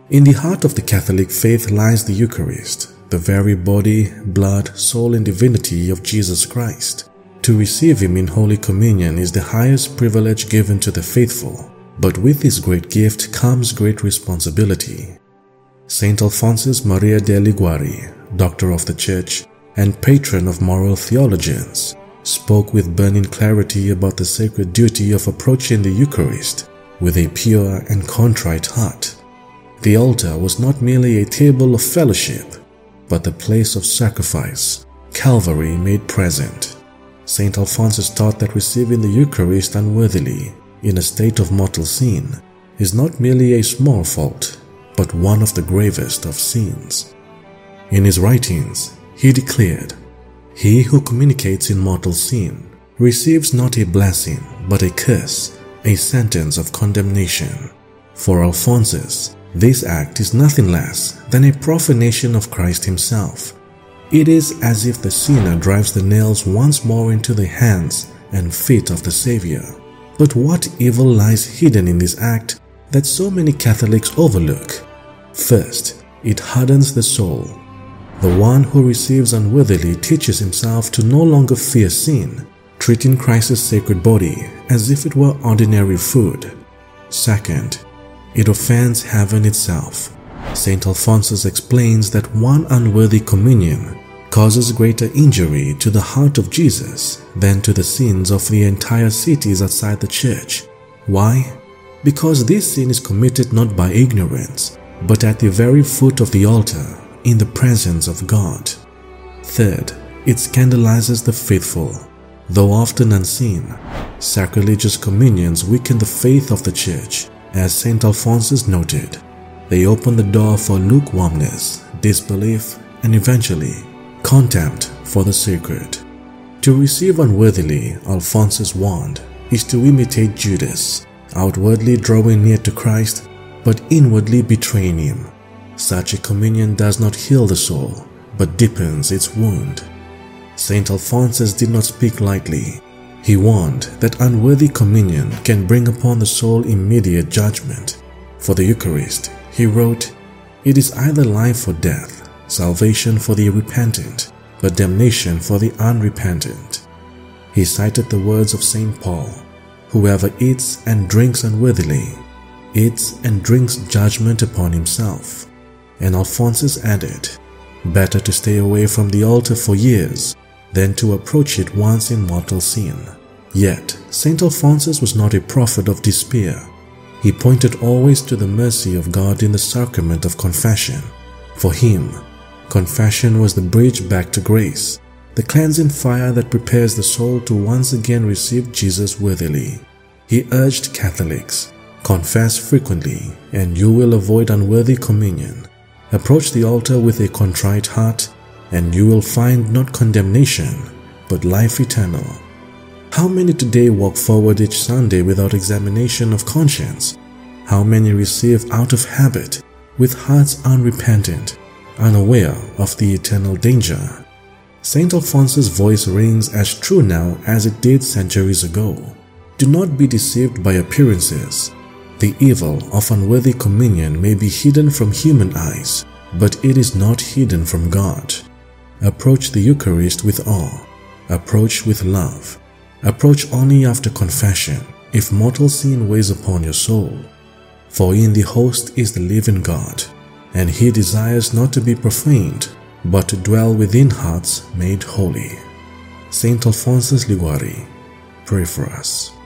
In the heart of the Catholic faith lies the Eucharist, the very body, blood, soul, and divinity of Jesus Christ. To receive Him in Holy Communion is the highest privilege given to the faithful, but with this great gift comes great responsibility. Saint Alphonsus Maria de Liguori, Doctor of the Church and patron of moral theologians, spoke with burning clarity about the sacred duty of approaching the Eucharist with a pure and contrite heart. The altar was not merely a table of fellowship, but the place of sacrifice, Calvary made present. Saint Alphonsus taught that receiving the Eucharist unworthily, in a state of mortal sin, is not merely a small fault, but one of the gravest of sins. In his writings, he declared, "He who communicates in mortal sin receives not a blessing, but a curse, a sentence of condemnation." For Alphonsus, this act is nothing less than a profanation of Christ Himself. It is as if the sinner drives the nails once more into the hands and feet of the Savior. But what evil lies hidden in this act that so many Catholics overlook? First, it hardens the soul. The one who receives unworthily teaches himself to no longer fear sin, treating Christ's sacred body as if it were ordinary food. Second, it offends heaven itself. Saint Alphonsus explains that one unworthy communion causes greater injury to the heart of Jesus than to the sins of the entire cities outside the church. Why? Because this sin is committed not by ignorance, but at the very foot of the altar, in the presence of God. Third, it scandalizes the faithful. Though often unseen, sacrilegious communions weaken the faith of the Church, as Saint Alphonsus noted. They open the door for lukewarmness, disbelief, and eventually, contempt for the sacred. To receive unworthily, Alphonsus warned, is to imitate Judas, outwardly drawing near to Christ, but inwardly betraying Him. Such a communion does not heal the soul, but deepens its wound. Saint Alphonsus did not speak lightly. He warned that unworthy communion can bring upon the soul immediate judgment. For the Eucharist, he wrote, "It is either life or death, salvation for the repentant, but damnation for the unrepentant." He cited the words of Saint Paul, "Whoever eats and drinks unworthily, eats and drinks judgment upon himself." And Alphonsus added, "Better to stay away from the altar for years than to approach it once in mortal sin." Yet, Saint Alphonsus was not a prophet of despair. He pointed always to the mercy of God in the sacrament of confession. For him, confession was the bridge back to grace, the cleansing fire that prepares the soul to once again receive Jesus worthily. He urged Catholics, confess frequently, and you will avoid unworthy communion. Approach the altar with a contrite heart, and you will find not condemnation, but life eternal. How many today walk forward each Sunday without examination of conscience? How many receive out of habit, with hearts unrepentant, unaware of the eternal danger? Saint Alphonsus' voice rings as true now as it did centuries ago. Do not be deceived by appearances. The evil of unworthy communion may be hidden from human eyes, but it is not hidden from God. Approach the Eucharist with awe. Approach with love. Approach only after confession, if mortal sin weighs upon your soul. For in the host is the living God, and He desires not to be profaned, but to dwell within hearts made holy. Saint Alphonsus Liguori, pray for us.